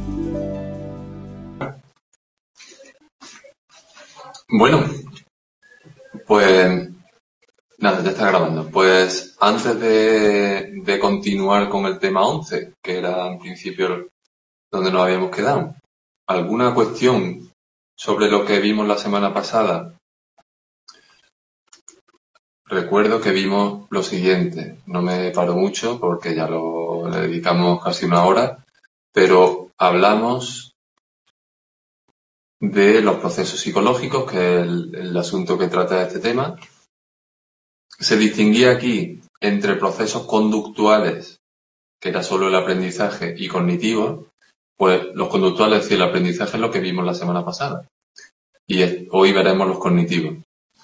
Bueno, pues nada, ya está grabando. Pues antes de continuar con el tema 11, que era en principio donde nos habíamos quedado, ¿alguna cuestión sobre lo que vimos la semana pasada? Recuerdo que vimos lo siguiente, no me paro mucho porque ya le dedicamos casi una hora, pero hablamos de los procesos psicológicos, que es el asunto que trata este tema. Se distinguía aquí entre procesos conductuales, que era solo el aprendizaje, y cognitivos. Pues los conductuales, es decir, el aprendizaje es lo que vimos la semana pasada. Y hoy veremos los cognitivos.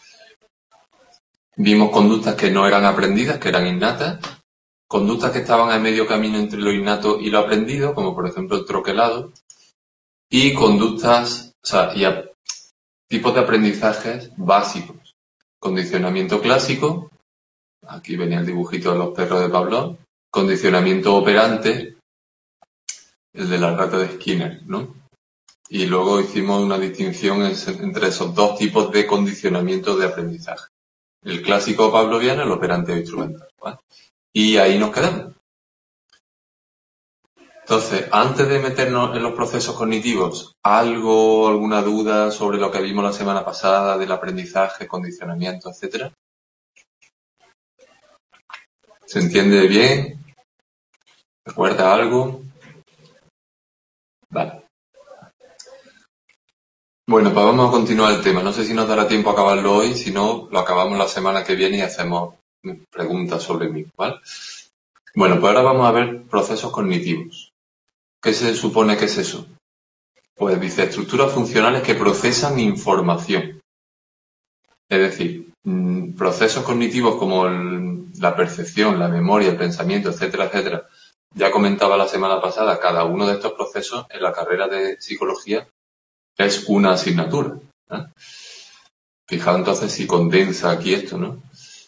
Vimos conductas que no eran aprendidas, que eran innatas. Conductas que estaban a medio camino entre lo innato y lo aprendido, como por ejemplo el troquelado. Y conductas, tipos de aprendizajes básicos. Condicionamiento clásico. Aquí venía el dibujito de los perros de Pavlov. Condicionamiento operante, el de la rata de Skinner, ¿no? Y luego hicimos una distinción entre esos dos tipos de condicionamiento de aprendizaje. El clásico pavloviano, el operante o instrumental, ¿vale? Y ahí nos quedamos. Entonces, antes de meternos en los procesos cognitivos, ¿alguna duda sobre lo que vimos la semana pasada del aprendizaje, condicionamiento, etcétera? ¿Se entiende bien? ¿Recuerda algo? Vale. Bueno, pues vamos a continuar el tema. No sé si nos dará tiempo a acabarlo hoy, si no, lo acabamos la semana que viene y hacemos preguntas sobre mí, ¿vale? Bueno, pues ahora vamos a ver procesos cognitivos. ¿Qué se supone que es eso? Pues dice estructuras funcionales que procesan información. Es decir, procesos cognitivos como la percepción, la memoria, el pensamiento, etcétera, etcétera. Ya comentaba la semana pasada, cada uno de estos procesos en la carrera de psicología es una asignatura, ¿eh? Fijaos entonces si condensa aquí esto, ¿no?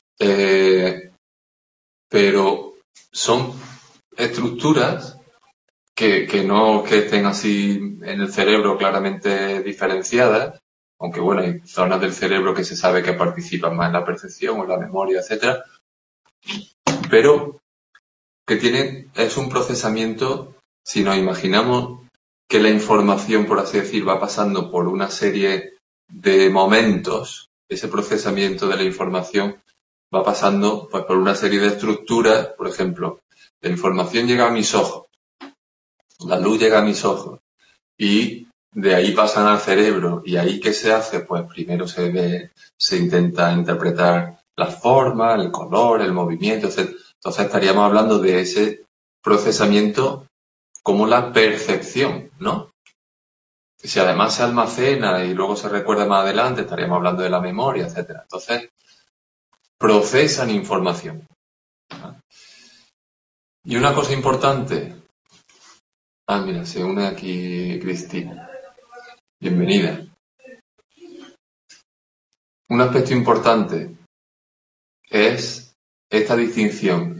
Pero son estructuras que no que estén así en el cerebro claramente diferenciadas, aunque bueno, hay zonas del cerebro que se sabe que participan más en la percepción o en la memoria, etcétera, pero que es un procesamiento, si nos imaginamos que la información, por así decir, va pasando por una serie de momentos, ese procesamiento de la información va pasando pues, por una serie de estructuras, por ejemplo, la información llega a mis ojos, la luz llega a mis ojos y de ahí pasan al cerebro. ¿Y ahí qué se hace? Pues primero se intenta interpretar las formas, el color, el movimiento, etc. Entonces estaríamos hablando de ese procesamiento como la percepción, ¿no? Si además se almacena y luego se recuerda más adelante, estaríamos hablando de la memoria, etcétera. Entonces, procesan información. Y una cosa importante. Mira, se une aquí Cristina. Bienvenida. Un aspecto importante es esta distinción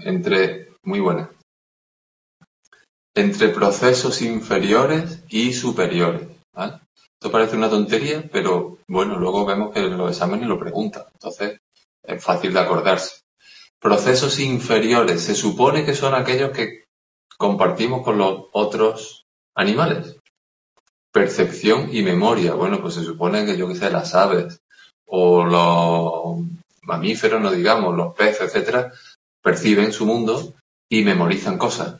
entre procesos inferiores y superiores, ¿vale? Esto parece una tontería, pero bueno, luego vemos que en los exámenes lo preguntan, entonces es fácil de acordarse. Procesos inferiores se supone que son aquellos que compartimos con los otros animales. Percepción y memoria, bueno, pues se supone que las aves o los mamíferos, no digamos, los peces, etcétera, perciben su mundo y memorizan cosas.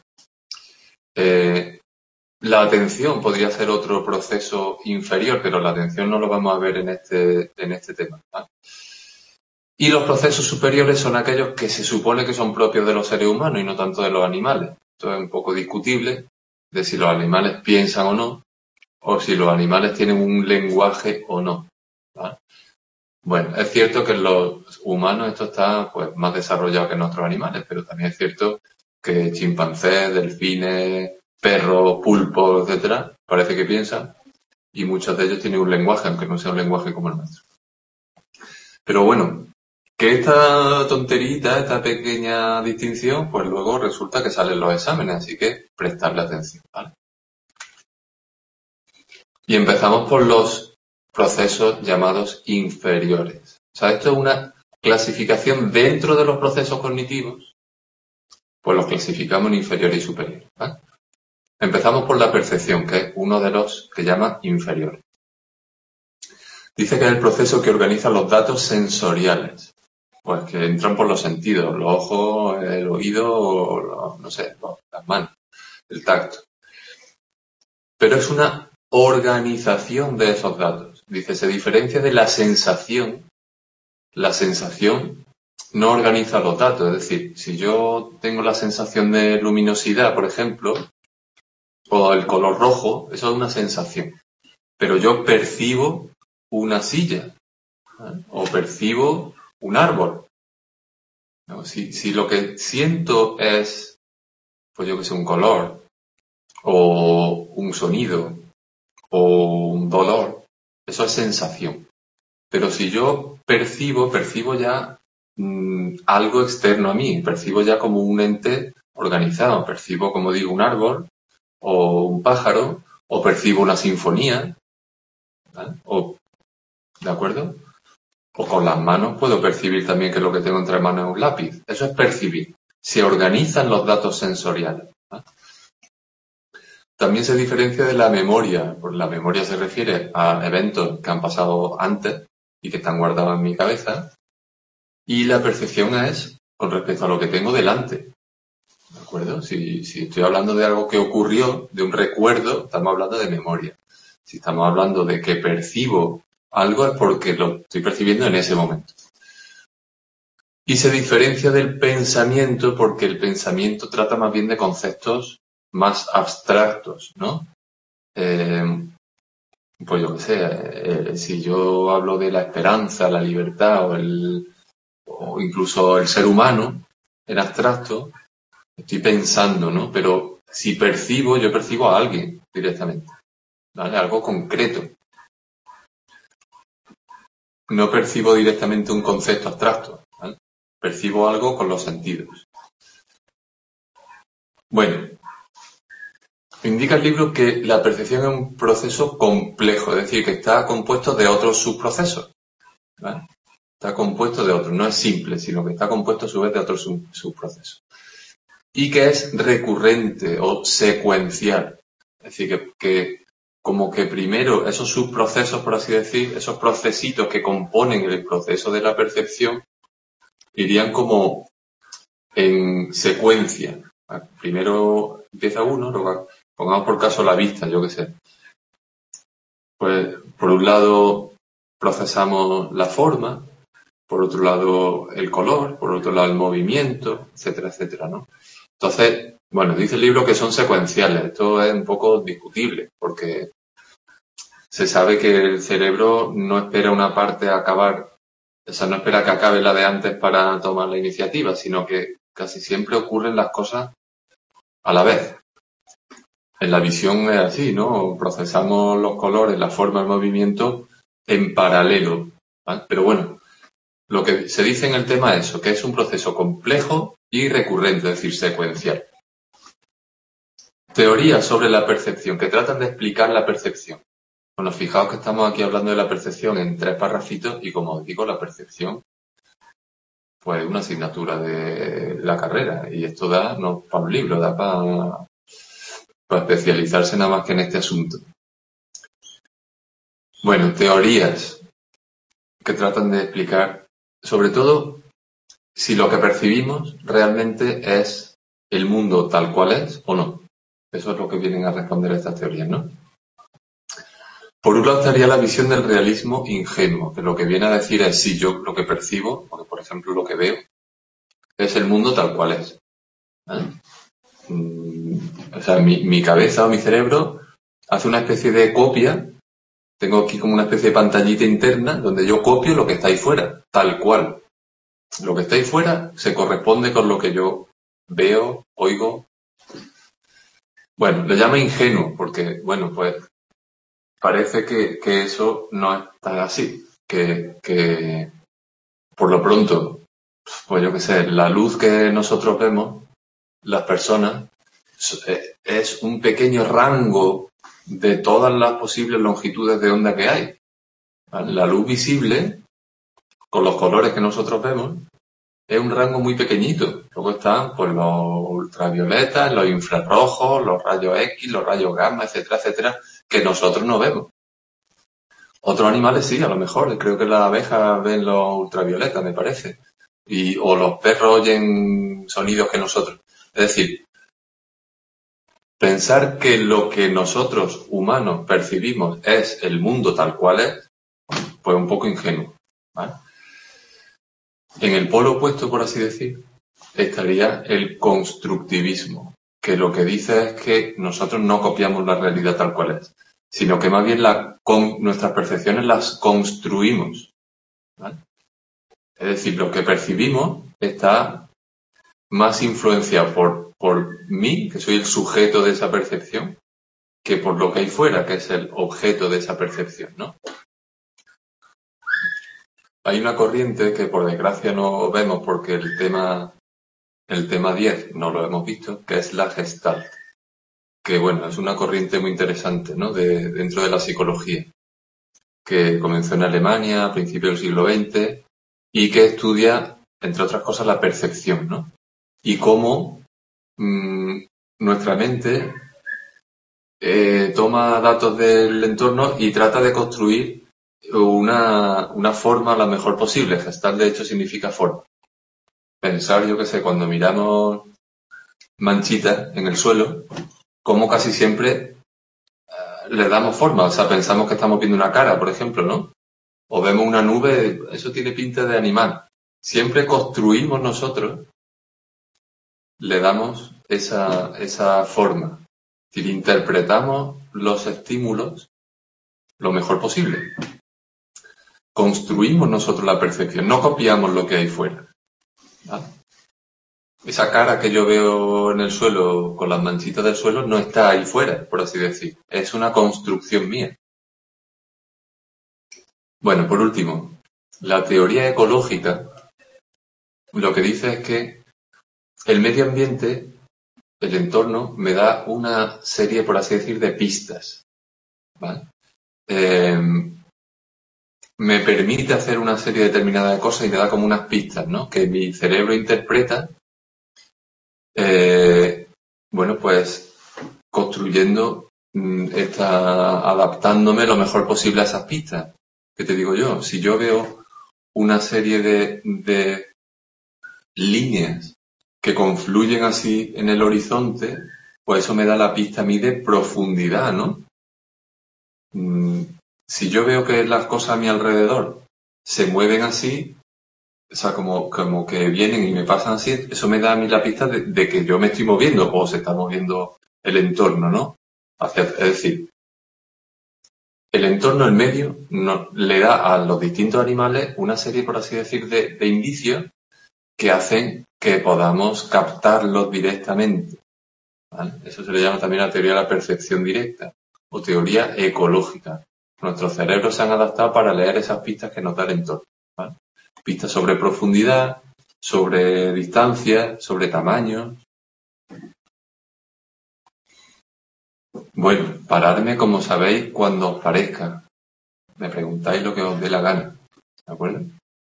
La atención podría ser otro proceso inferior, pero la atención no lo vamos a ver en este tema, ¿vale? Y los procesos superiores son aquellos que se supone que son propios de los seres humanos y no tanto de los animales. Esto es un poco discutible de si los animales piensan o no, o si los animales tienen un lenguaje o no, ¿vale? Bueno, es cierto que en los humanos esto está pues más desarrollado que en otros animales, pero también es cierto que chimpancés, delfines, perros, pulpos, etcétera, parece que piensan, y muchos de ellos tienen un lenguaje, aunque no sea un lenguaje como el nuestro. Pero bueno, que esta tonterita, esta pequeña distinción, pues luego resulta que salen los exámenes, así que prestarle atención, ¿vale? Y empezamos por los procesos llamados inferiores. O sea, esto es una clasificación dentro de los procesos cognitivos, pues los clasificamos en inferiores y superiores, ¿vale? Empezamos por la percepción, que es uno de los que llama inferiores. Dice que es el proceso que organiza los datos sensoriales, pues que entran por los sentidos, los ojos, el oído, o no sé, las manos, el tacto. Pero es una organización de esos datos. Dice, se diferencia de la sensación. La sensación no organiza los datos. Es decir, si yo tengo la sensación de luminosidad, por ejemplo, o el color rojo, eso es una sensación. Pero yo percibo una silla, ¿vale? O percibo un árbol, ¿no? Si lo que siento es, pues yo que sé, un color, o un sonido, o un dolor, eso es sensación. Pero si yo percibo ya algo externo a mí, percibo ya como un ente organizado, percibo, como digo, un árbol, o un pájaro, o percibo una sinfonía, ¿vale? ¿De acuerdo? O con las manos puedo percibir también que lo que tengo entre manos es un lápiz. Eso es percibir. Se organizan los datos sensoriales, ¿vale? También se diferencia de la memoria. Pues la memoria se refiere a eventos que han pasado antes y que están guardados en mi cabeza. Y la percepción es con respecto a lo que tengo delante. ¿De acuerdo? Si estoy hablando de algo que ocurrió, de un recuerdo, estamos hablando de memoria. Si estamos hablando de que percibo algo es porque lo estoy percibiendo en ese momento. Y se diferencia del pensamiento porque el pensamiento trata más bien de conceptos más abstractos, ¿no? Pues yo qué sé, si yo hablo de la esperanza, la libertad o incluso el ser humano en abstracto, estoy pensando, ¿no? Pero si percibo, yo percibo a alguien directamente, ¿vale? Algo concreto. No percibo directamente un concepto abstracto, ¿vale? Percibo algo con los sentidos. Bueno, indica el libro que la percepción es un proceso complejo, es decir, que está compuesto de otros subprocesos, ¿vale? Está compuesto de otros, no es simple, sino que está compuesto a su vez de otros subprocesos. Y que es recurrente o secuencial. Es decir, que como que primero esos subprocesos, por así decir, esos procesitos que componen el proceso de la percepción, irían como en secuencia. Primero empieza uno, luego pongamos por caso la vista, yo qué sé. Pues por un lado procesamos la forma, por otro lado el color, por otro lado el movimiento, etcétera, etcétera, ¿no? Entonces, bueno, dice el libro que son secuenciales. Esto es un poco discutible, porque se sabe que el cerebro no espera una parte a acabar, o sea, no espera que acabe la de antes para tomar la iniciativa, sino que casi siempre ocurren las cosas a la vez. En la visión es así, ¿no? Procesamos los colores, la forma, el movimiento en paralelo, ¿vale? Pero bueno, lo que se dice en el tema es eso, que es un proceso complejo y recurrente, es decir, secuencial. Teorías sobre la percepción, que tratan de explicar la percepción. Bueno, fijaos que estamos aquí hablando de la percepción en 3 parrafitos y, como os digo, la percepción pues una asignatura de la carrera y esto da no para un libro, da para especializarse nada más que en este asunto. Bueno, teorías que tratan de explicar, sobre todo, si lo que percibimos realmente es el mundo tal cual es o no. Eso es lo que vienen a responder estas teorías, ¿no? Por un lado estaría la visión del realismo ingenuo, que lo que viene a decir es si yo lo que percibo, o que por ejemplo lo que veo, es el mundo tal cual es. O sea, mi cabeza o mi cerebro hace una especie de copia. Tengo aquí como una especie de pantallita interna donde yo copio lo que está ahí fuera, tal cual. Lo que está ahí fuera se corresponde con lo que yo veo, oigo. Bueno, lo llama ingenuo porque, bueno, pues parece que eso no es tan así. Que por lo pronto, pues yo qué sé, la luz que nosotros vemos, las personas, es un pequeño rango de todas las posibles longitudes de onda que hay. ¿Vale? La luz visible, con los colores que nosotros vemos, es un rango muy pequeñito. Luego están pues, los ultravioletas, los infrarrojos, los rayos X, los rayos gamma, etcétera, etcétera, que nosotros no vemos. Otros animales sí, a lo mejor. Creo que las abejas ven los ultravioletas, me parece. O los perros oyen sonidos que nosotros. Es decir, pensar que lo que nosotros, humanos, percibimos es el mundo tal cual es, pues un poco ingenuo. ¿Vale? En el polo opuesto, por así decir, estaría el constructivismo, que lo que dice es que nosotros no copiamos la realidad tal cual es, sino que más bien nuestras percepciones las construimos. ¿Vale? Es decir, lo que percibimos está más influenciado por mí, que soy el sujeto de esa percepción, que por lo que hay fuera, que es el objeto de esa percepción, ¿no? Hay una corriente que por desgracia no vemos porque el tema 10 no lo hemos visto, que es la Gestalt. Que bueno, es una corriente muy interesante, ¿no? Dentro de la psicología, que comenzó en Alemania a principios del siglo XX y que estudia, entre otras cosas, la percepción, ¿no? Y cómo nuestra mente toma datos del entorno y trata de construir una forma la mejor posible. Gestalt, de hecho, significa forma. Pensar, yo qué sé, cuando miramos manchitas en el suelo, como casi siempre le damos forma. O sea, pensamos que estamos viendo una cara, por ejemplo, ¿no? O vemos una nube, eso tiene pinta de animal. Siempre construimos nosotros, le damos esa forma. Es decir, interpretamos los estímulos lo mejor posible. Construimos nosotros la percepción, no copiamos lo que hay fuera. ¿Vale? Esa cara que yo veo en el suelo, con las manchitas del suelo, no está ahí fuera, por así decir. Es una construcción mía. Bueno, por último, la teoría ecológica lo que dice es que el medio ambiente, el entorno, me da una serie, por así decir, de pistas. ¿Vale? Me permite hacer una serie determinada de cosas y me da como unas pistas, ¿no? Que mi cerebro interpreta, bueno, pues construyendo, adaptándome lo mejor posible a esas pistas. ¿Qué te digo yo? Si yo veo una serie de líneas que confluyen así en el horizonte, pues eso me da la pista a mí de profundidad, ¿no? Si yo veo que las cosas a mi alrededor se mueven así, o sea, como que vienen y me pasan así, eso me da a mí la pista de que yo me estoy moviendo o se está moviendo el entorno, ¿no? Es decir, el entorno, el medio, le da a los distintos animales una serie, por así decir, de indicios que hacen que podamos captarlos directamente. ¿Vale? Eso se le llama también la teoría de la percepción directa o teoría ecológica. Nuestros cerebros se han adaptado para leer esas pistas que nos da el entorno. ¿Vale? Pistas sobre profundidad, sobre distancia, sobre tamaño. Bueno, paradme como sabéis cuando os parezca. Me preguntáis lo que os dé la gana. ¿De acuerdo?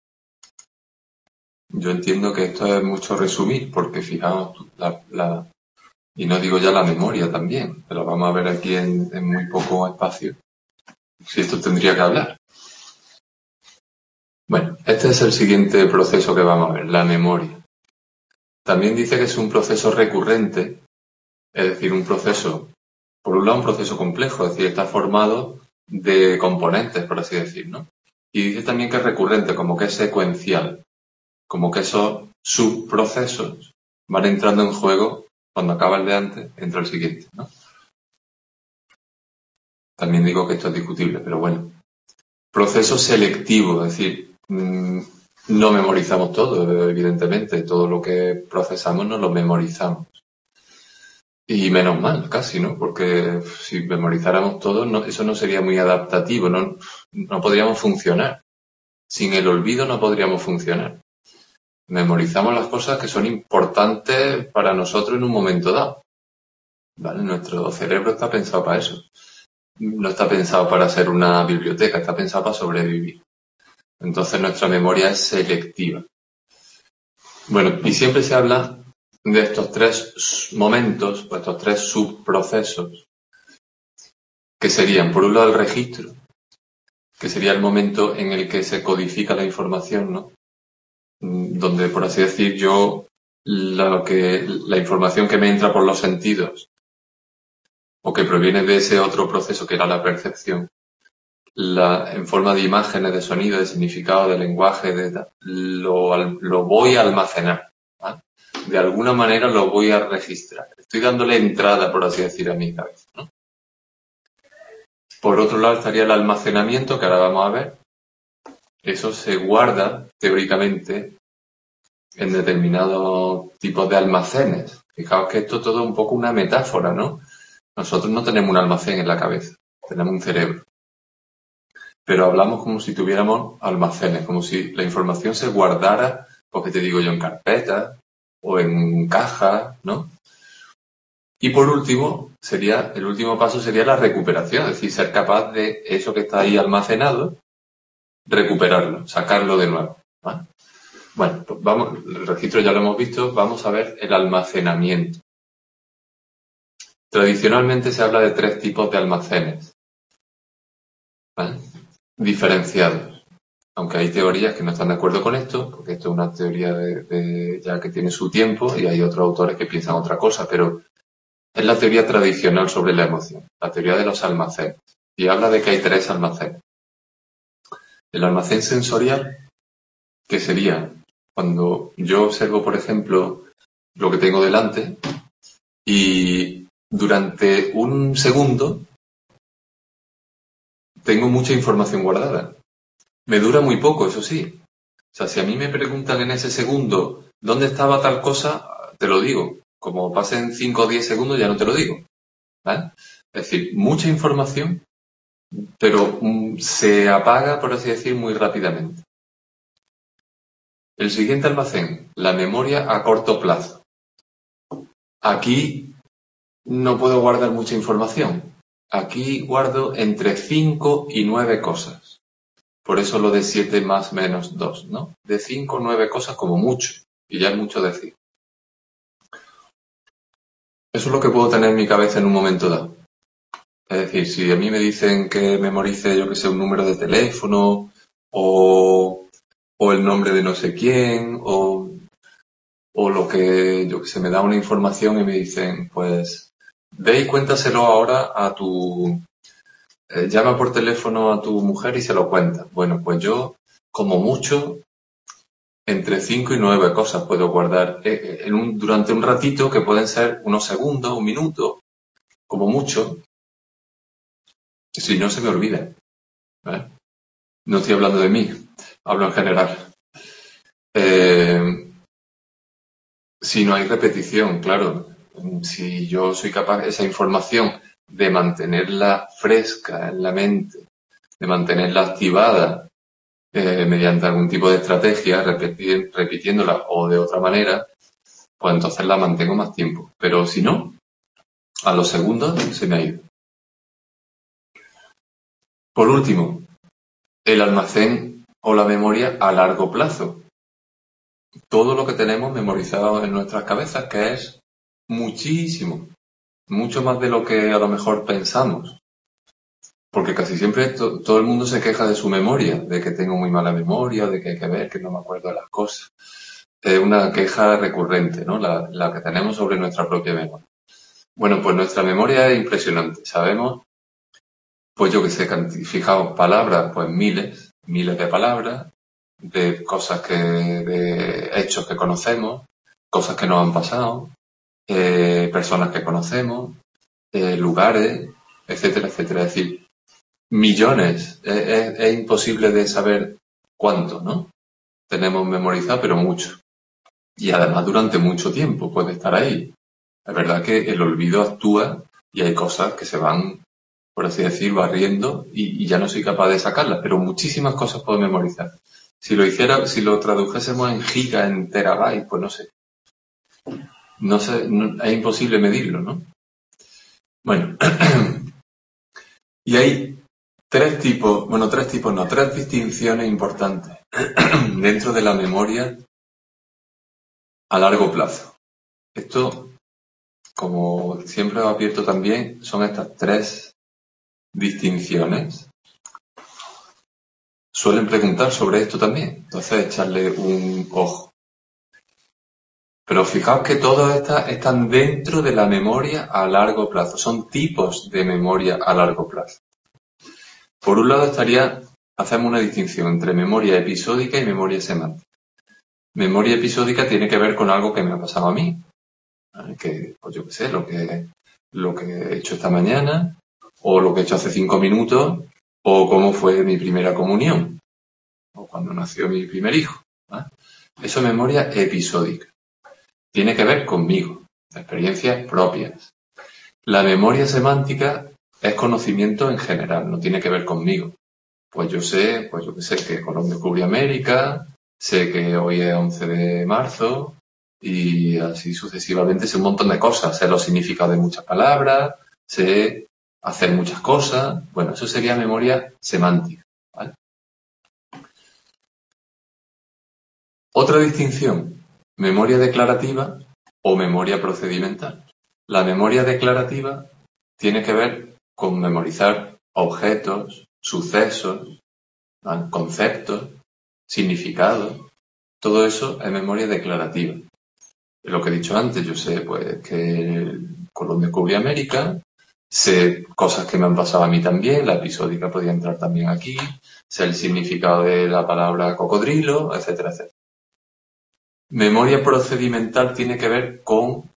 Yo entiendo que esto es mucho resumir, porque fijaos, y no digo ya la memoria también, pero vamos a ver aquí en muy poco espacio si esto tendría que hablar. Bueno, este es el siguiente proceso que vamos a ver, la memoria. También dice que es un proceso recurrente, es decir, un proceso, por un lado un proceso complejo, es decir, está formado de componentes, por así decir, ¿no? Y dice también que es recurrente, como que es secuencial, como que esos subprocesos van entrando en juego, cuando acaba el de antes, entra el siguiente, ¿no? También digo que esto es discutible, pero bueno. Proceso selectivo, es decir, no memorizamos todo, evidentemente. Todo lo que procesamos no lo memorizamos. Y menos mal, casi, ¿no? Porque si memorizáramos todo, eso no sería muy adaptativo, no podríamos funcionar. Sin el olvido no podríamos funcionar. Memorizamos las cosas que son importantes para nosotros en un momento dado. ¿Vale? Nuestro cerebro está pensado para eso. no está pensado para ser una biblioteca, está pensado para sobrevivir. Entonces nuestra memoria es selectiva. Bueno, y siempre se habla de estos tres momentos, o estos tres subprocesos, que serían, por un lado, el registro, que sería el momento en el que se codifica la información, ¿no? Donde, por así decir, la información que me entra por los sentidos, o que proviene de ese otro proceso que era la percepción, en forma de imágenes, de sonido, de significado, de lenguaje, lo voy a almacenar, ¿vale? De alguna manera lo voy a registrar. Estoy dándole entrada, por así decir, a mi cabeza, ¿no? Por otro lado estaría el almacenamiento, que ahora vamos a ver. Eso se guarda, teóricamente, en determinados tipos de almacenes. Fijaos que esto todo es un poco una metáfora, ¿no? Nosotros no tenemos un almacén en la cabeza, tenemos un cerebro. Pero hablamos como si tuviéramos almacenes, como si la información se guardara, pues que te digo yo, en carpetas o en cajas, ¿no? Y por último, el último paso sería la recuperación, es decir, ser capaz de eso que está ahí almacenado, recuperarlo, sacarlo de nuevo, ¿vale? Bueno, pues vamos, el registro ya lo hemos visto, vamos a ver el almacenamiento. Tradicionalmente se habla de tres tipos de almacenes, ¿vale? Diferenciados. Aunque hay teorías que no están de acuerdo con esto, porque esto es una teoría ya que tiene su tiempo y hay otros autores que piensan otra cosa, pero es la teoría tradicional sobre la emoción, la teoría de los almacenes. Y habla de que hay tres almacenes. El almacén sensorial, que sería cuando yo observo, por ejemplo, lo que tengo delante y durante un segundo tengo mucha información guardada. Me dura muy poco, eso sí. O sea, si a mí me preguntan en ese segundo dónde estaba tal cosa, te lo digo. Como pasen 5 o 10 segundos ya no te lo digo, ¿vale? Es decir, mucha información, pero se apaga, por así decir, muy rápidamente. El siguiente almacén, la memoria a corto plazo. Aquí no puedo guardar mucha información. Aquí guardo entre 5 y 9 cosas. Por eso lo de 7 más menos 2, ¿no? De 5 o 9 cosas como mucho. Y ya es mucho decir. Eso es lo que puedo tener en mi cabeza en un momento dado. Es decir, si a mí me dicen que memorice, yo que sé, un número de teléfono o el nombre de no sé quién o lo que, yo que sé, me da una información y me dicen, pues, ve y cuéntaselo ahora a llama por teléfono a tu mujer y se lo cuenta. Bueno, pues yo, como mucho, entre 5 y 9 cosas puedo guardar durante un ratito que pueden ser unos segundos, un minuto, como mucho. Si no, se me olvida, ¿vale? No estoy hablando de mí, hablo en general. Si no hay repetición, claro. Si yo soy capaz esa información de mantenerla fresca en la mente, de mantenerla activada mediante algún tipo de estrategia, repitiéndola o de otra manera, pues entonces la mantengo más tiempo. Pero si no, a los segundos se me ha ido. Por último, el almacén o la memoria a largo plazo. Todo lo que tenemos memorizado en nuestras cabezas, que es muchísimo, mucho más de lo que a lo mejor pensamos. Porque casi siempre todo el mundo se queja de su memoria, de que tengo muy mala memoria, de que hay que ver, que no me acuerdo de las cosas. Es una queja recurrente, ¿no? La que tenemos sobre nuestra propia memoria. Bueno, pues nuestra memoria es impresionante. Sabemos, pues yo que sé, fijaos, palabras, pues miles de palabras, de cosas de hechos que conocemos, cosas que nos han pasado, personas que conocemos, lugares, etcétera, etcétera. Es decir, millones. Es imposible de saber cuánto, ¿no? Tenemos memorizado, pero mucho. Y además durante mucho tiempo puede estar ahí. Es verdad que el olvido actúa y hay cosas que se van, por así decir, barriendo y ya no soy capaz de sacarlas, pero muchísimas cosas puedo memorizar. Si lo tradujésemos en giga, en terabyte, pues no sé. No sé, es imposible medirlo, ¿no? Bueno, Y hay tres distinciones importantes dentro de la memoria a largo plazo. Esto, como siempre os advierto también, son estas tres distinciones. Suelen preguntar sobre esto también, entonces echarle un ojo. Pero fijaos que todas estas están dentro de la memoria a largo plazo. Son tipos de memoria a largo plazo. Por un lado hacemos una distinción entre memoria episódica y memoria semántica. Memoria episódica tiene que ver con algo que me ha pasado a mí. Que, pues yo qué sé, lo que he hecho esta mañana, o lo que he hecho hace 5 minutos, o cómo fue mi primera comunión, o cuando nació mi primer hijo. Eso es memoria episódica. Tiene que ver conmigo, experiencias propias. La memoria semántica es conocimiento en general, no tiene que ver conmigo. Pues yo sé, pues yo qué sé, que Colón descubrió América, sé que hoy es 11 de marzo, y así sucesivamente sé un montón de cosas. Sé los significados de muchas palabras, sé hacer muchas cosas. Bueno, eso sería memoria semántica, ¿vale? Otra distinción, memoria declarativa o memoria procedimental. La memoria declarativa tiene que ver con memorizar objetos, sucesos, ¿vale? Conceptos, significados. Todo eso es memoria declarativa. Lo que he dicho antes, yo sé pues que Colón descubrió América, sé cosas que me han pasado a mí también, la episódica podría entrar también aquí, sé el significado de la palabra cocodrilo, etcétera, etcétera. Memoria procedimental tiene que ver con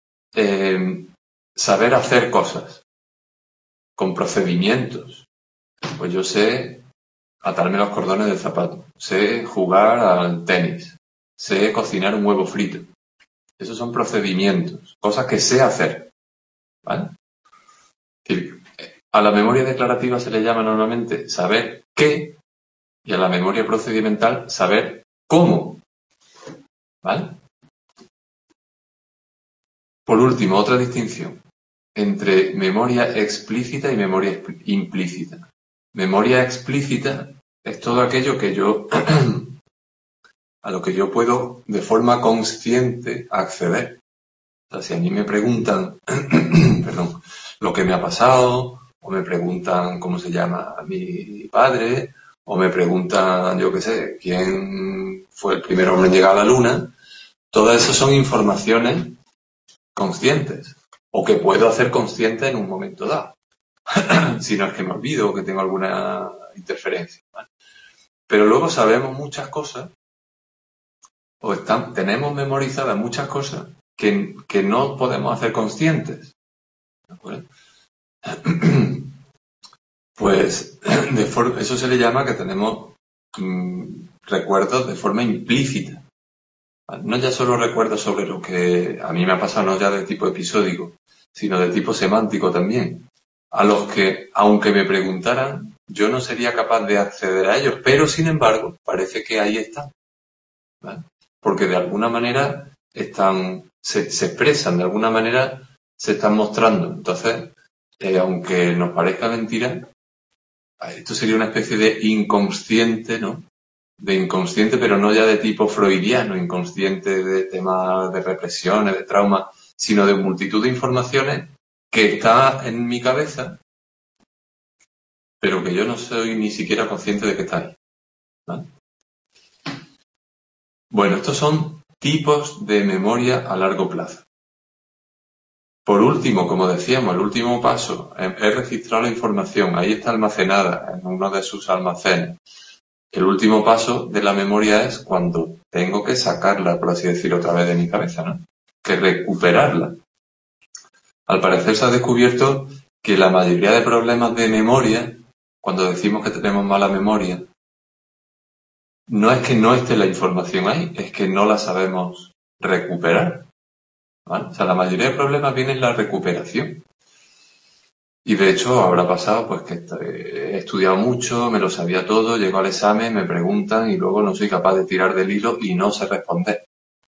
saber hacer cosas, con procedimientos. Pues yo sé atarme los cordones del zapato, sé jugar al tenis, sé cocinar un huevo frito. Esos son procedimientos, cosas que sé hacer, ¿vale? A la memoria declarativa se le llama normalmente saber qué y a la memoria procedimental saber cómo, ¿vale? Por último, otra distinción entre memoria explícita y memoria implícita. Memoria explícita es todo aquello que a lo que yo puedo de forma consciente acceder. O sea, si a mí me preguntan, perdón, lo que me ha pasado, o me preguntan cómo se llama mi padre, o me preguntan, yo qué sé, quién fue el primer hombre en llegar a la luna, todo eso son informaciones conscientes, o que puedo hacer consciente en un momento dado. Si no es que me olvido o que tengo alguna interferencia, ¿vale? Pero luego sabemos muchas cosas, o tenemos memorizadas muchas cosas que no podemos hacer conscientes. ¿De acuerdo? Pues eso se le llama que tenemos recuerdos de forma implícita. ¿Vale? No ya solo recuerdos sobre lo que a mí me ha pasado, no ya de tipo episódico, sino de tipo semántico también, a los que, aunque me preguntaran, yo no sería capaz de acceder a ellos, pero sin embargo, parece que ahí están, ¿vale? Porque de alguna manera se expresan, de alguna manera se están mostrando. Entonces, aunque nos parezca mentira, esto sería una especie de inconsciente, ¿no? De inconsciente, pero no ya de tipo freudiano, inconsciente de temas de represiones, de traumas, sino de multitud de informaciones que está en mi cabeza, pero que yo no soy ni siquiera consciente de que está ahí, ¿vale? Bueno, estos son tipos de memoria a largo plazo. Por último, como decíamos, el último paso es registrar la información. Ahí está almacenada en uno de sus almacenes. El último paso de la memoria es cuando tengo que sacarla, por así decirlo, otra vez de mi cabeza, ¿no? Que recuperarla. Al parecer se ha descubierto que la mayoría de problemas de memoria, cuando decimos que tenemos mala memoria, no es que no esté la información ahí, es que no la sabemos recuperar, ¿vale? O sea, la mayoría de problemas viene en la recuperación. Y de hecho habrá pasado pues que he estudiado mucho, me lo sabía todo, llego al examen, me preguntan y luego no soy capaz de tirar del hilo y no sé responder.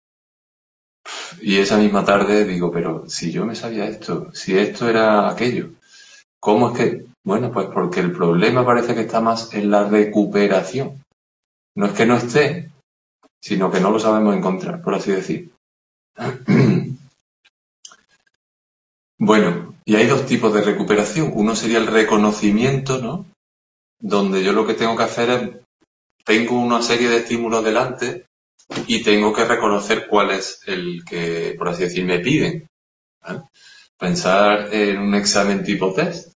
Y esa misma tarde digo, pero si yo me sabía esto, si esto era aquello, ¿cómo es que Bueno, pues porque el problema parece que está más en la recuperación. No es que no esté, sino que no lo sabemos encontrar, por así decir. Bueno, y hay dos tipos de recuperación. Uno sería el reconocimiento, ¿no? Donde yo lo que tengo que hacer es, tengo una serie de estímulos delante y tengo que reconocer cuál es el que, por así decir, me piden. ¿Vale? Pensar en un examen tipo test.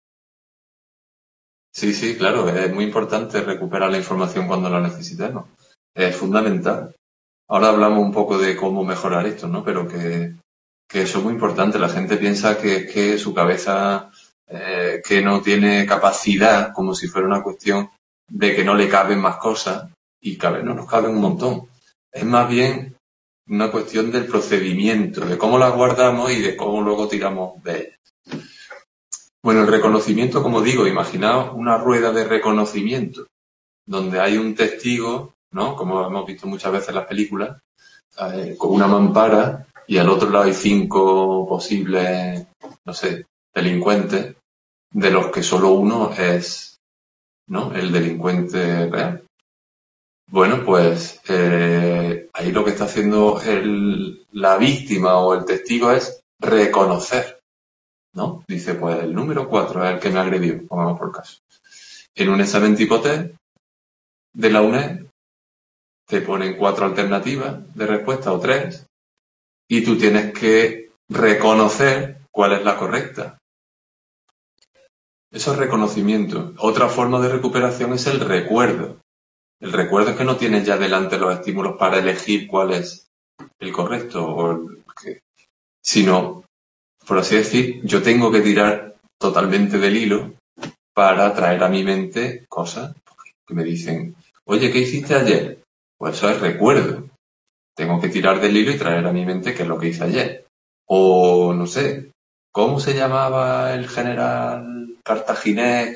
Sí, sí, claro, es muy importante recuperar la información cuando la necesitemos. Es fundamental. Ahora hablamos un poco de cómo mejorar esto, ¿no? Pero que eso es muy importante. La gente piensa que su cabeza que no tiene capacidad, como si fuera una cuestión de que no le caben más cosas, y no nos caben un montón. Es más bien una cuestión del procedimiento, de cómo las guardamos y de cómo luego tiramos de ellas. Bueno, el reconocimiento, como digo, imaginaos una rueda de reconocimiento, donde hay un testigo, ¿no? Como hemos visto muchas veces en las películas, con una mampara, y al otro lado hay 5 posibles, no sé, delincuentes, de los que solo uno es, ¿no?, el delincuente real. Bueno, pues ahí lo que está haciendo la víctima o el testigo es reconocer, ¿no? Dice, pues el número 4 es el que me agredió, pongamos por caso. En un examen tipo test de la UNED te ponen 4 alternativas de respuesta o 3 y tú tienes que reconocer cuál es la correcta. Eso es reconocimiento. Otra forma de recuperación es el recuerdo. El recuerdo es que no tienes ya delante los estímulos para elegir cuál es el correcto o el que, sino, por así decir, yo tengo que tirar totalmente del hilo para traer a mi mente cosas que me dicen, oye, ¿qué hiciste ayer? Pues eso es recuerdo. Tengo que tirar del hilo y traer a mi mente qué es lo que hice ayer. O, no sé, ¿cómo se llamaba el general cartaginés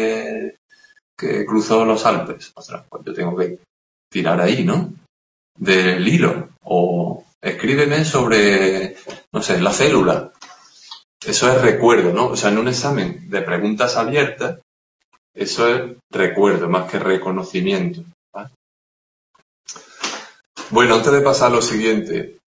que cruzó los Alpes? Ostras, pues yo tengo que tirar ahí, ¿no? Del hilo. O escríbeme sobre, no sé, la célula. Eso es recuerdo, ¿no? O sea, en un examen de preguntas abiertas, eso es recuerdo más que reconocimiento. ¿Vale? Bueno, antes de pasar a lo siguiente,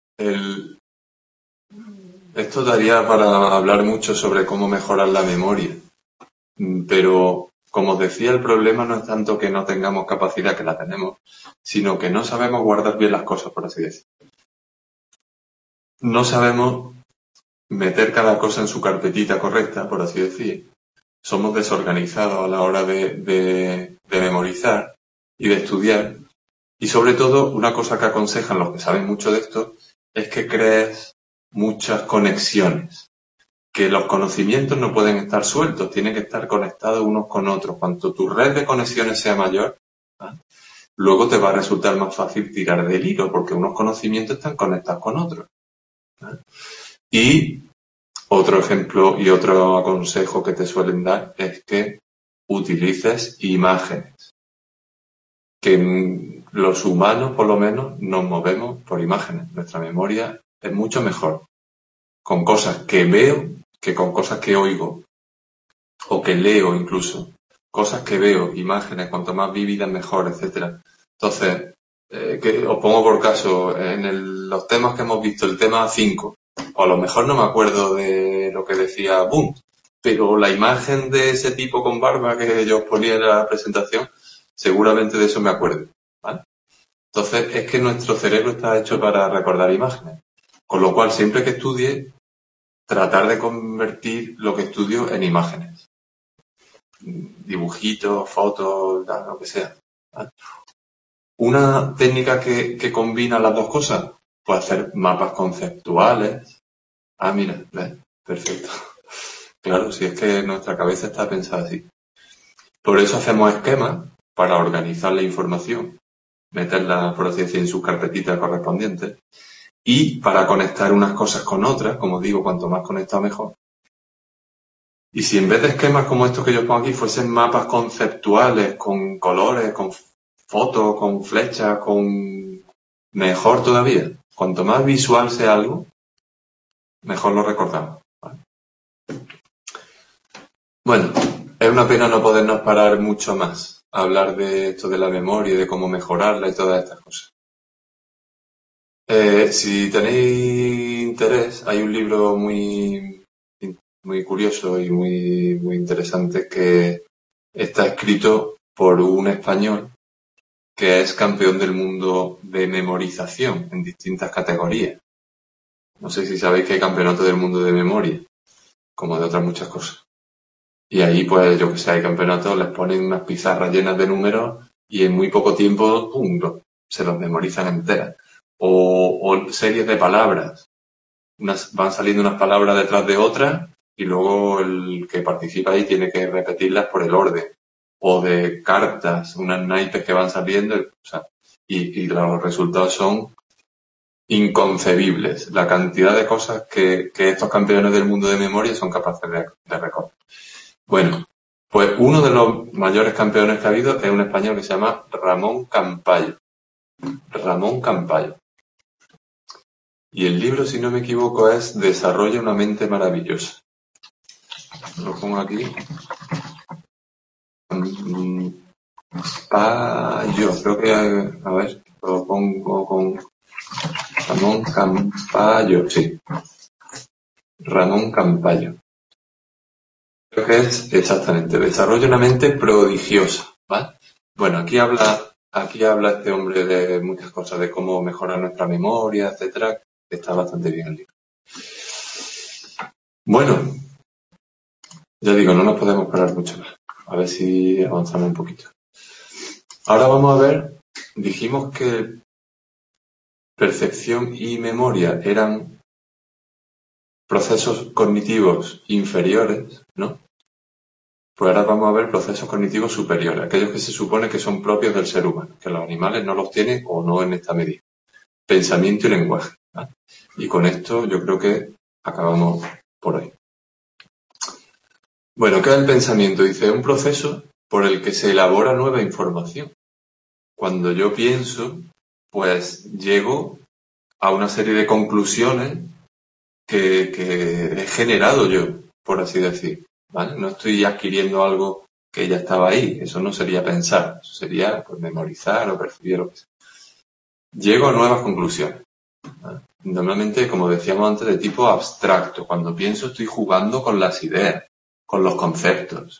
esto daría para hablar mucho sobre cómo mejorar la memoria. Pero, como os decía, el problema no es tanto que no tengamos capacidad, que la tenemos, sino que no sabemos guardar bien las cosas, por así decirlo. No sabemos meter cada cosa en su carpetita correcta, por así decir. Somos desorganizados a la hora de memorizar y de estudiar. Y sobre todo, una cosa que aconsejan los que saben mucho de esto es que crees muchas conexiones. Que los conocimientos no pueden estar sueltos, tienen que estar conectados unos con otros. Cuanto tu red de conexiones sea mayor, ¿eh?, luego te va a resultar más fácil tirar del hilo, porque unos conocimientos están conectados con otros. ¿Eh? Y otro ejemplo y otro consejo que te suelen dar es que utilices imágenes. Que los humanos, por lo menos, nos movemos por imágenes. Nuestra memoria es mucho mejor con cosas que veo que con cosas que oigo o que leo incluso. Cosas que veo, imágenes, cuanto más vívidas mejor, etcétera. Entonces, que os pongo por caso, en los temas que hemos visto, el tema 5, o a lo mejor no me acuerdo de lo que decía Bunt, pero la imagen de ese tipo con barba que yo os ponía en la presentación, seguramente de eso me acuerdo, ¿vale? Entonces, es que nuestro cerebro está hecho para recordar imágenes. Con lo cual, siempre que estudie, tratar de convertir lo que estudio en imágenes. Dibujitos, fotos, lo que sea. ¿Vale? Una técnica que combina las dos cosas, puede hacer mapas conceptuales. Ah, mira, ¿ves? Perfecto. Claro, si es que nuestra cabeza está pensada así. Por eso hacemos esquemas para organizar la información, meterla, por así decir, en sus carpetitas correspondientes, y para conectar unas cosas con otras, como digo, cuanto más conectado mejor. Y si en vez de esquemas como estos que yo pongo aquí fuesen mapas conceptuales, con colores, con fotos, con flechas, con... mejor todavía. Cuanto más visual sea algo, mejor lo recordamos. ¿Vale? Bueno, Es una pena no podernos parar mucho más a hablar de esto de la memoria y de cómo mejorarla y todas estas cosas. Si tenéis interés, hay un libro muy curioso y muy interesante que está escrito por un español que es campeón del mundo de memorización en distintas categorías. No sé si sabéis que hay campeonato del mundo de memoria, como de otras muchas cosas. Y ahí, pues, yo que sé, hay campeonatos, les ponen unas pizarras llenas de números y en muy poco tiempo, ¡pum!, se los memorizan enteras. O series de palabras. Van saliendo unas palabras detrás de otras y luego el que participa ahí tiene que repetirlas por el orden. O de cartas, unas naipes que van saliendo, o sea, y los resultados son inconcebibles. La cantidad de cosas que estos campeones del mundo de memoria son capaces de recordar. Bueno, pues uno de los mayores campeones que ha habido es un español que se llama Ramón Campayo. Ramón Campayo. Y el libro, si no me equivoco, es Desarrolla una mente maravillosa. Lo pongo aquí. Campayo, creo que, a ver, lo pongo con Ramón Campayo, sí. Ramón Campayo. Creo que es exactamente, Desarrolla una mente prodigiosa, ¿vale? Bueno, aquí habla este hombre de muchas cosas, de cómo mejorar nuestra memoria, etcétera. Está bastante bien el libro. Bueno, ya digo, no nos podemos parar mucho más. A ver si avanzamos un poquito. Ahora vamos a ver, dijimos que percepción y memoria eran procesos cognitivos inferiores, ¿no? Pues ahora vamos a ver procesos cognitivos superiores, aquellos que se supone que son propios del ser humano, que los animales no los tienen o no en esta medida. Pensamiento y lenguaje, ¿vale? Y con esto yo creo que acabamos por hoy. Bueno, ¿qué es el pensamiento? Dice, un proceso por el que se elabora nueva información. Cuando yo pienso, pues llego a una serie de conclusiones que he generado yo, por así decir, ¿vale? No estoy adquiriendo algo que ya estaba ahí, eso no sería pensar, eso sería pues, memorizar o percibir lo que sea. Llego a nuevas conclusiones, ¿vale? Normalmente, como decíamos antes, de tipo abstracto. Cuando pienso estoy jugando con las ideas, con los conceptos.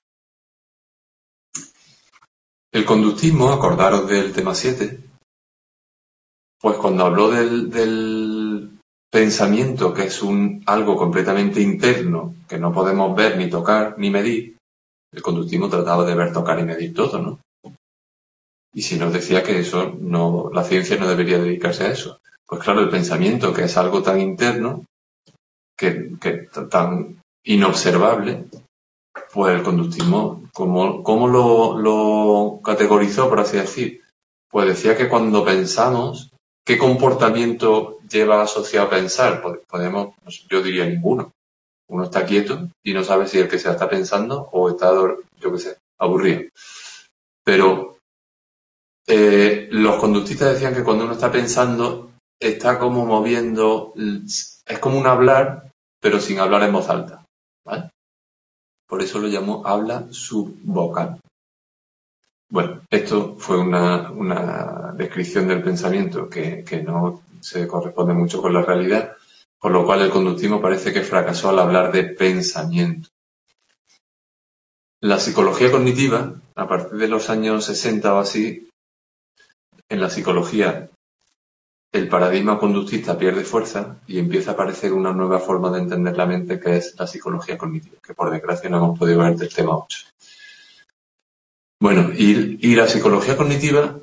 El conductismo, acordaros del tema 7, pues cuando habló del pensamiento, que es algo completamente interno, que no podemos ver, ni tocar, ni medir, el conductismo trataba de ver, tocar y medir todo, ¿no? Y si nos decía que eso no, la ciencia no debería dedicarse a eso. Pues claro, el pensamiento, que es algo tan interno, que tan inobservable, pues el conductismo, ¿cómo lo categorizó, por así decir? Pues decía que cuando pensamos, ¿qué comportamiento lleva asociado a pensar? Podemos, yo diría ninguno. Uno está quieto y no sabe si el que se está pensando o está, yo qué sé, aburrido. Pero los conductistas decían que cuando uno está pensando, está como moviendo, es como un hablar, pero sin hablar en voz alta, ¿vale? Por eso lo llamó habla subvocal. Bueno, esto fue una descripción del pensamiento que no se corresponde mucho con la realidad, por lo cual el conductismo parece que fracasó al hablar de pensamiento. La psicología cognitiva, a partir de los años 60 o así, en la psicología el paradigma conductista pierde fuerza y empieza a aparecer una nueva forma de entender la mente, que es la psicología cognitiva, que por desgracia no hemos podido ver del tema 8. Bueno, y la psicología cognitiva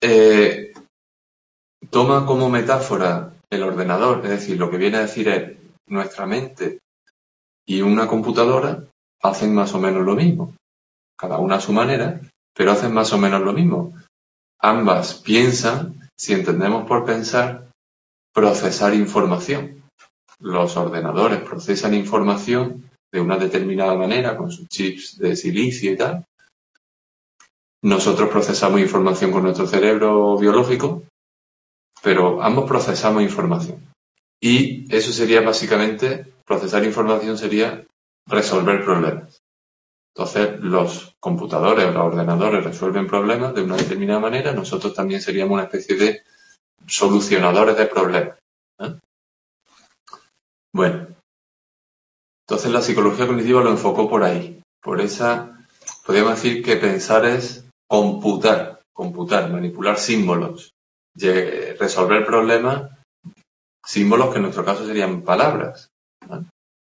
toma como metáfora el ordenador, es decir, lo que viene a decir es nuestra mente y una computadora hacen más o menos lo mismo, cada una a su manera, pero hacen más o menos lo mismo. Ambas piensan, si entendemos por pensar, procesar información. Los ordenadores procesan información de una determinada manera, con sus chips de silicio y tal. Nosotros procesamos información con nuestro cerebro biológico, pero ambos procesamos información. Y eso sería básicamente, procesar información sería resolver problemas. Entonces, los computadores o los ordenadores resuelven problemas de una determinada manera, nosotros también seríamos una especie de solucionadores de problemas. ¿Eh? Bueno, entonces la psicología cognitiva lo enfocó por ahí. Por esa, podríamos decir que pensar es computar, manipular símbolos, resolver problemas, símbolos que en nuestro caso serían palabras. ¿Eh?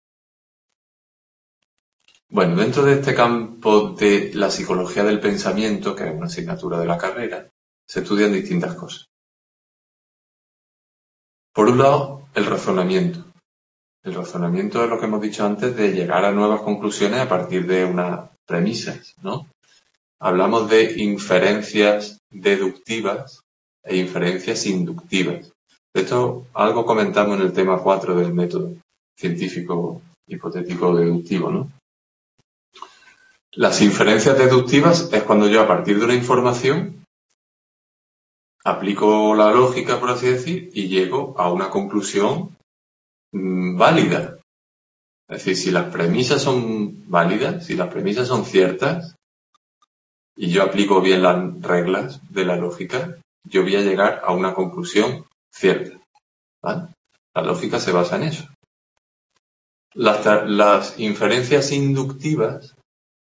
Bueno, dentro de este campo de la psicología del pensamiento, que es una asignatura de la carrera, se estudian distintas cosas. Por un lado, el razonamiento. El razonamiento es lo que hemos dicho antes de llegar a nuevas conclusiones a partir de unas premisas, ¿no? Hablamos de inferencias deductivas e inferencias inductivas. Esto algo comentamos en el tema 4 del método científico hipotético deductivo, ¿no? Las inferencias deductivas es cuando yo a partir de una información aplico la lógica, por así decir, y llego a una conclusión válida. Es decir, si las premisas son válidas, si las premisas son ciertas, y yo aplico bien las reglas de la lógica, yo voy a llegar a una conclusión cierta. ¿Vale? La lógica se basa en eso. Las inferencias inductivas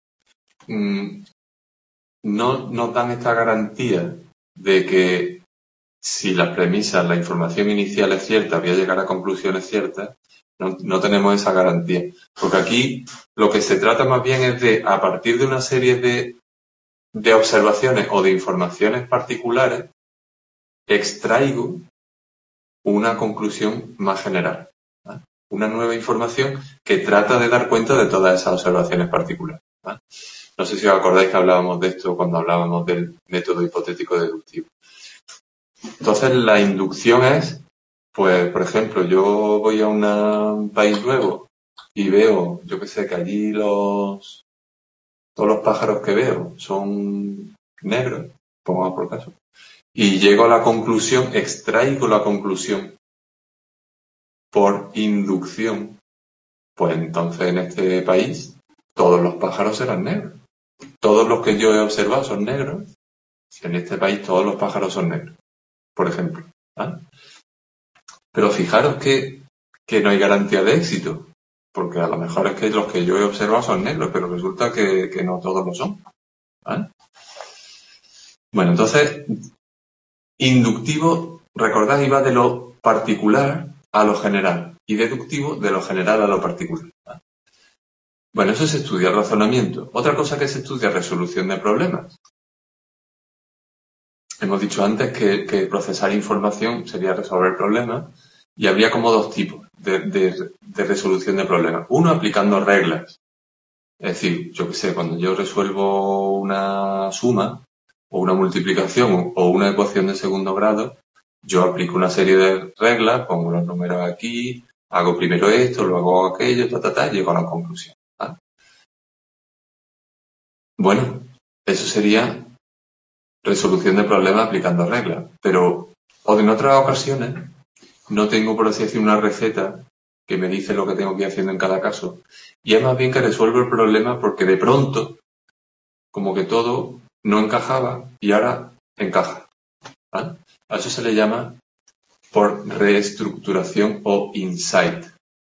no nos dan esta garantía de que si las premisas, la información inicial es cierta, voy a llegar a conclusiones ciertas. No tenemos esa garantía. Porque aquí lo que se trata más bien es de, a partir de una serie de observaciones o de informaciones particulares, extraigo una conclusión más general. ¿Vale? Una nueva información que trata de dar cuenta de todas esas observaciones particulares. ¿Vale? No sé si os acordáis que hablábamos de esto cuando hablábamos del método hipotético deductivo. Entonces, la inducción es, pues, por ejemplo, yo voy a un país nuevo y veo, yo qué sé, que allí todos los pájaros que veo son negros, pongamos por caso, y llego a la conclusión, extraigo la conclusión por inducción, pues entonces en este país todos los pájaros serán negros. Todos los que yo he observado son negros, en este país todos los pájaros son negros, por ejemplo. ¿Vale? Pero fijaros que no hay garantía de éxito, porque a lo mejor es que los que yo he observado son negros, pero resulta que no todos lo son. ¿Vale? Bueno, entonces, inductivo, recordad, iba de lo particular a lo general, y deductivo de lo general a lo particular. ¿Vale? Bueno, eso se estudia razonamiento. Otra cosa que se estudia es resolución de problemas. Hemos dicho antes que procesar información sería resolver problemas y habría como dos tipos de resolución de problemas. Uno, aplicando reglas. Es decir, yo qué sé, cuando yo resuelvo una suma o una multiplicación o una ecuación de segundo grado, yo aplico una serie de reglas, pongo los números aquí, hago primero esto, luego aquello, y llego a la conclusión. ¿Vale? Bueno, eso sería resolución de problemas aplicando reglas. Pero, o en otras ocasiones, no tengo, por así decir, una receta que me dice lo que tengo que ir haciendo en cada caso. Y es más bien que resuelvo el problema porque de pronto, como que todo no encajaba y ahora encaja. ¿Vale? A eso se le llama por reestructuración o insight.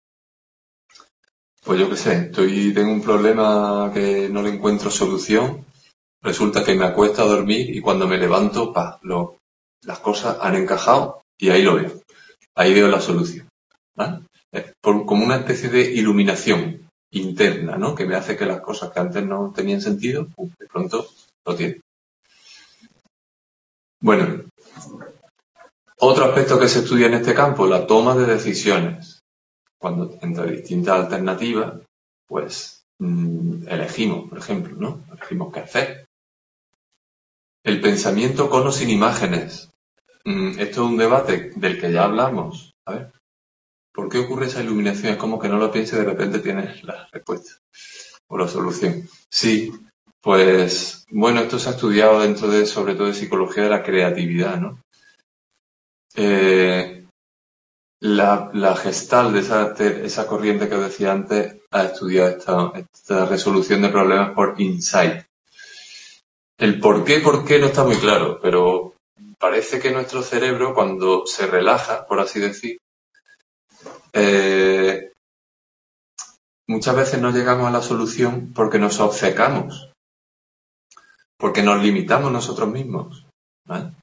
Pues yo qué sé, tengo un problema que no le encuentro solución. Resulta que me acuesto a dormir y cuando me levanto, las cosas han encajado y ahí lo veo. Ahí veo la solución. ¿Vale? Como una especie de iluminación interna, ¿no? Que me hace que las cosas que antes no tenían sentido, de pronto lo tienen. Bueno, otro aspecto que se estudia en este campo, la toma de decisiones. Cuando entre distintas alternativas, pues elegimos, por ejemplo, ¿no? Elegimos qué hacer. El pensamiento con o sin imágenes. Esto es un debate del que ya hablamos. A ver, ¿por qué ocurre esa iluminación? Es como que no lo pienses y de repente tienes la respuesta o la solución. Sí, pues, bueno, esto se ha estudiado dentro sobre todo de psicología de la creatividad, ¿no? la Gestalt de esa corriente que os decía antes ha estudiado esta resolución de problemas por insight. El por qué no está muy claro, pero parece que nuestro cerebro, cuando se relaja, por así decir, muchas veces no llegamos a la solución porque nos obcecamos, porque nos limitamos nosotros mismos, ¿vale?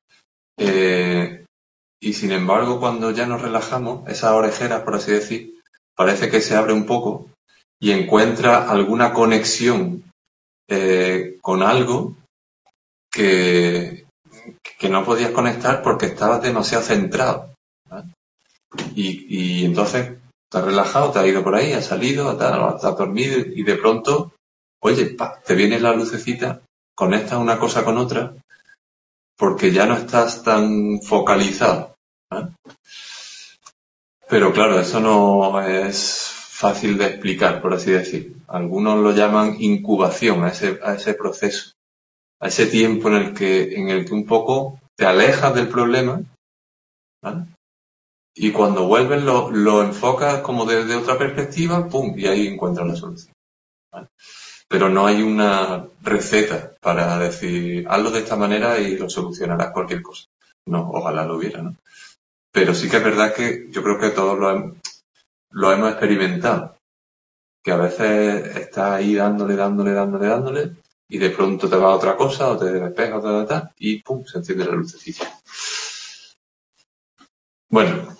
Y sin embargo, cuando ya nos relajamos, esas orejeras, por así decir, parece que se abre un poco y encuentra alguna conexión con algo que no podías conectar porque estabas demasiado centrado, ¿vale? Y entonces te has relajado, te has ido por ahí, has salido, te has dormido y de pronto, oye, te viene la lucecita, conectas una cosa con otra porque ya no estás tan focalizado, ¿vale? Pero claro, eso no es fácil de explicar, por así decir. Algunos lo llaman incubación a ese proceso, a ese tiempo en el que un poco te alejas del problema, ¿vale? Y cuando vuelves lo enfocas como desde otra perspectiva, ¡pum! Y ahí encuentras la solución, ¿vale? Pero no hay una receta para decir, hazlo de esta manera y lo solucionarás cualquier cosa. No, ojalá lo hubiera, ¿no? Pero sí que es verdad que yo creo que todos lo hemos experimentado. Que a veces estás ahí dándole, y de pronto te va a otra cosa, o te despejas, y ¡pum! Se enciende la lucecita. Bueno,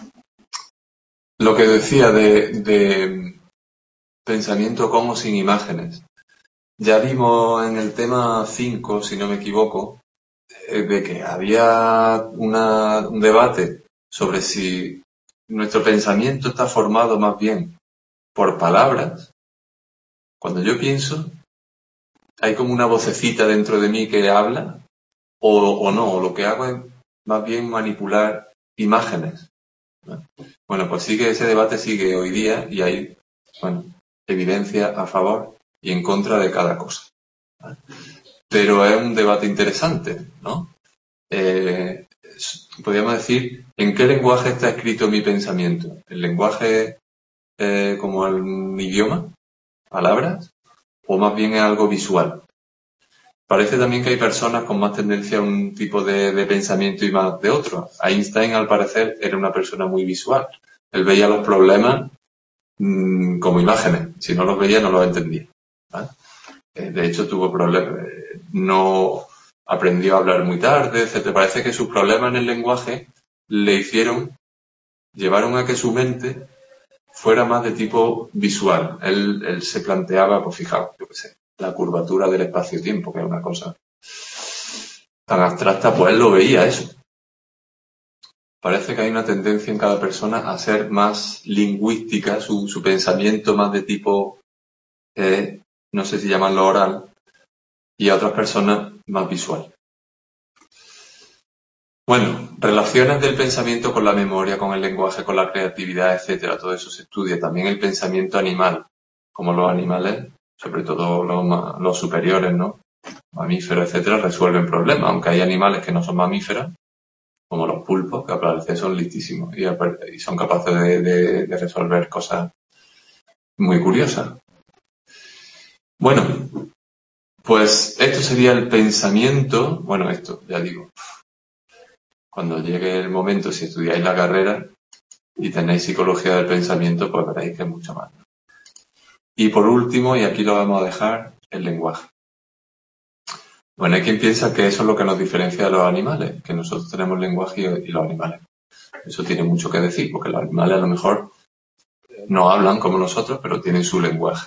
lo que decía de pensamiento con o sin imágenes. Ya vimos en el tema 5, si no me equivoco, de que había un debate sobre si nuestro pensamiento está formado más bien por palabras. Cuando yo pienso, hay como una vocecita dentro de mí que habla, o no, o lo que hago es más bien manipular imágenes, ¿no? Bueno, pues ese debate sigue hoy día y hay, bueno, evidencia a favor y en contra de cada cosa, ¿vale? Pero es un debate interesante, ¿no? Podríamos decir, ¿en qué lenguaje está escrito mi pensamiento? ¿El lenguaje como el idioma? ¿Palabras? ¿O más bien es algo visual? Parece también que hay personas con más tendencia a un tipo de pensamiento y más de otro. Einstein, al parecer, era una persona muy visual. Él veía los problemas como imágenes. Si no los veía, no los entendía, ¿vale? De hecho, tuvo problemas. No aprendió a hablar muy tarde, etc. Parece que sus problemas en el lenguaje llevaron a que su mente fuera más de tipo visual. Él se planteaba, pues fijaos, yo qué sé, la curvatura del espacio-tiempo, que es una cosa tan abstracta, pues él lo veía eso. Parece que hay una tendencia en cada persona a ser más lingüística, su pensamiento más de tipo, no sé si llamarlo oral, y a otras personas más visual. Bueno, relaciones del pensamiento con la memoria, con el lenguaje, con la creatividad, etcétera. Todo eso se estudia. También el pensamiento animal, como los animales, sobre todo los superiores, ¿no? Mamíferos, etcétera, resuelven problemas, aunque hay animales que no son mamíferos, como los pulpos, que a veces son listísimos y son capaces de resolver cosas muy curiosas. Bueno, pues esto sería el pensamiento. Bueno, esto, ya digo, cuando llegue el momento, si estudiáis la carrera y tenéis psicología del pensamiento, pues veréis que es mucho más. Y por último, y aquí lo vamos a dejar, el lenguaje. Bueno, hay quien piensa que eso es lo que nos diferencia de los animales, que nosotros tenemos lenguaje y los animales. Eso tiene mucho que decir, porque los animales a lo mejor no hablan como nosotros, pero tienen su lenguaje.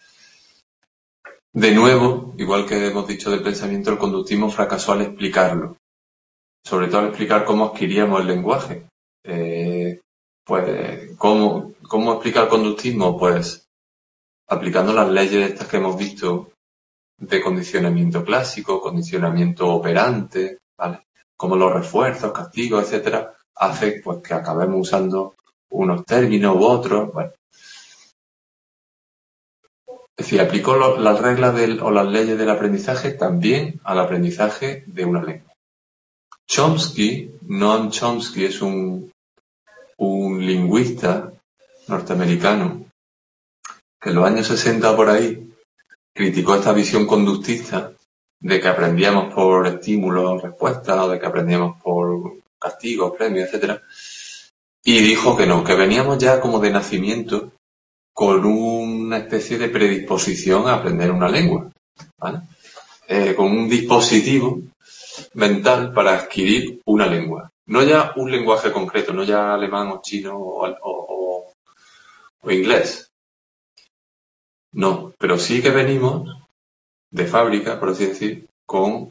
De nuevo, igual que hemos dicho del pensamiento, el conductismo fracasó al explicarlo. Sobre todo al explicar cómo adquiríamos el lenguaje. Pues, ¿cómo explica el conductismo? Pues aplicando las leyes estas que hemos visto de condicionamiento clásico, condicionamiento operante, ¿vale? Como los refuerzos, castigos, etcétera, hace pues que acabemos usando unos términos u otros, bueno. Es decir, aplicó las reglas o las leyes del aprendizaje también al aprendizaje de una lengua. Chomsky, Noam Chomsky, es un un lingüista norteamericano que en los años 60 por ahí criticó esta visión conductista de que aprendíamos por estímulos, respuestas, o de que aprendíamos por castigos, premios, etcétera, y dijo que no, que veníamos ya como de nacimiento con una especie de predisposición a aprender una lengua, ¿vale? Con un dispositivo mental para adquirir una lengua. No ya un lenguaje concreto, no ya alemán o chino o inglés. No, pero sí que venimos de fábrica, por así decir, con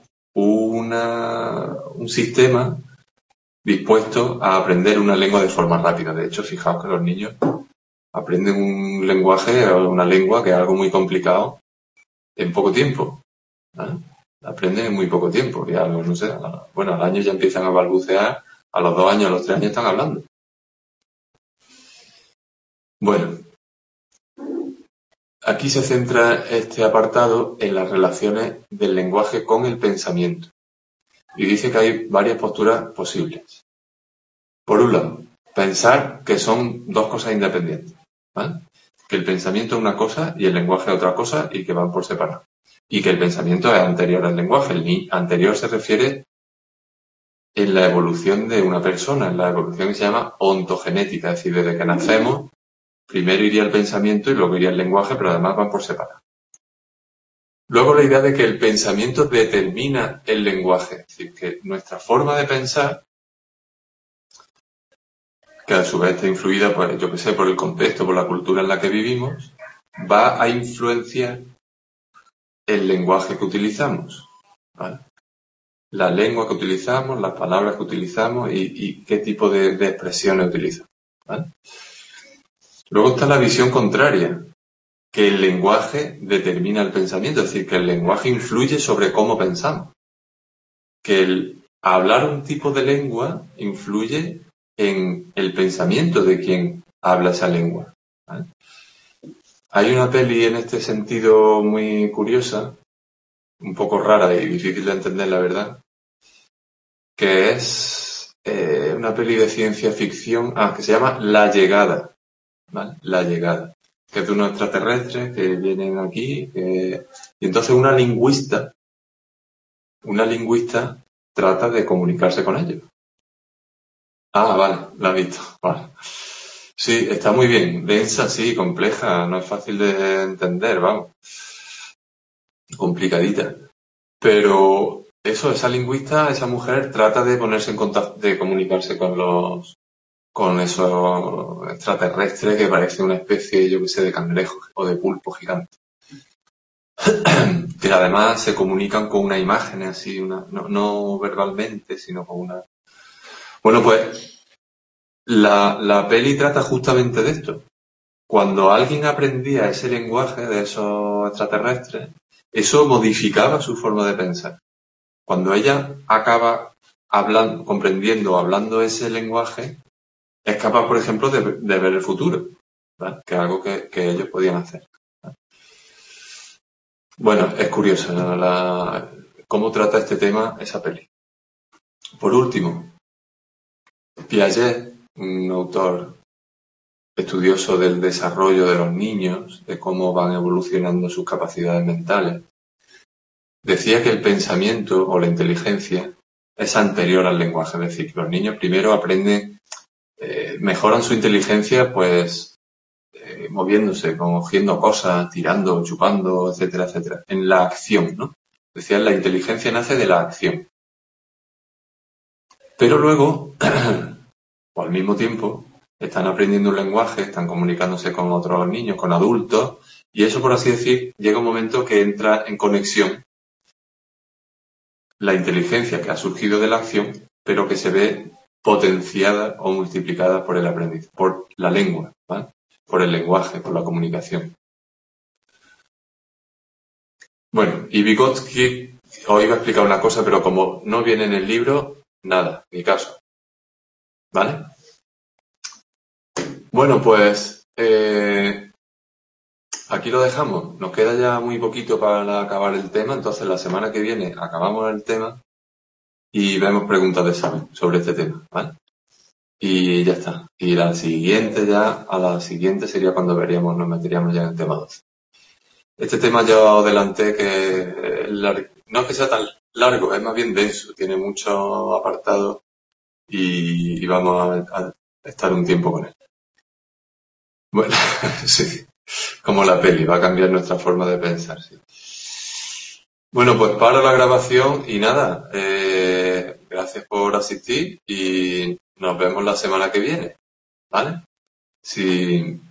un sistema dispuesto a aprender una lengua de forma rápida. De hecho, fijaos que los niños aprenden un lenguaje o una lengua que es algo muy complicado en poco tiempo, ¿eh? Aprenden en muy poco tiempo. Y algo, no sé, bueno, al año ya empiezan a balbucear, a los 2 años, a los 3 años están hablando. Bueno, aquí se centra este apartado en las relaciones del lenguaje con el pensamiento. Y dice que hay varias posturas posibles. Por un lado, pensar que son dos cosas independientes, ¿vale? Que el pensamiento es una cosa y el lenguaje es otra cosa y que van por separado. Y que el pensamiento es anterior al lenguaje. El anterior se refiere en la evolución de una persona, en la evolución que se llama ontogenética, es decir, desde que nacemos, primero iría el pensamiento y luego iría el lenguaje, pero además van por separado. Luego la idea de que el pensamiento determina el lenguaje, es decir, que nuestra forma de pensar, que a su vez está influida, pues, yo que sé, por el contexto, por la cultura en la que vivimos, va a influenciar el lenguaje que utilizamos, ¿vale? La lengua que utilizamos, las palabras que utilizamos y qué tipo de expresiones utilizamos, ¿vale? Luego está la visión contraria, que el lenguaje determina el pensamiento, es decir, que el lenguaje influye sobre cómo pensamos. Que el hablar un tipo de lengua influye en el pensamiento de quien habla esa lengua, ¿vale? Hay una peli en este sentido muy curiosa, un poco rara y difícil de entender, la verdad, que es una peli de ciencia ficción, que se llama La Llegada, ¿vale? La Llegada, que es de unos extraterrestres que vienen aquí, y entonces una lingüista trata de comunicarse con ellos. Vale, la he visto, vale. Sí, está muy bien, densa, sí, compleja, no es fácil de entender, vamos, complicadita. Pero esa lingüista, esa mujer, trata de ponerse en contacto, de comunicarse con esos extraterrestres que parecen una especie, yo que sé, de cangrejo o de pulpo gigante. Que además se comunican con una imagen así, no verbalmente, sino con una... Bueno, pues la peli trata justamente de esto. Cuando alguien aprendía ese lenguaje de esos extraterrestres, eso modificaba su forma de pensar. Cuando ella acaba comprendiendo, hablando ese lenguaje, es capaz, por ejemplo, de ver el futuro, ¿vale? Que es algo que ellos podían hacer, ¿vale? Bueno, es curioso, ¿no? Cómo trata este tema esa peli. Por último, Piaget, un autor estudioso del desarrollo de los niños, de cómo van evolucionando sus capacidades mentales, decía que el pensamiento o la inteligencia es anterior al lenguaje, es decir, que los niños primero aprenden, mejoran su inteligencia pues moviéndose, cogiendo cosas, tirando, chupando, etcétera, etcétera, en la acción, ¿no? Decía, la inteligencia nace de la acción. Pero luego, o al mismo tiempo, están aprendiendo un lenguaje, están comunicándose con otros niños, con adultos, y eso, por así decir, llega un momento que entra en conexión la inteligencia que ha surgido de la acción, pero que se ve potenciada o multiplicada por el aprendizaje, por la lengua, ¿vale? Por el lenguaje, por la comunicación. Bueno, y Vygotsky, os iba a explicar una cosa, pero como no viene en el libro, nada, ni caso. ¿Vale? Bueno, pues aquí lo dejamos. Nos queda ya muy poquito para acabar el tema, entonces la semana que viene acabamos el tema y vemos preguntas de examen sobre este tema, ¿vale? y ya está. Y a la siguiente sería cuando nos meteríamos ya en el tema 12. Este tema ya os adelanté que no es que sea tan largo, es más bien denso, tiene muchos apartados y vamos a estar un tiempo con él. Bueno, sí, como la peli, va a cambiar nuestra forma de pensar, sí. Bueno, pues paro la grabación y nada, gracias por asistir y nos vemos la semana que viene, ¿vale? Si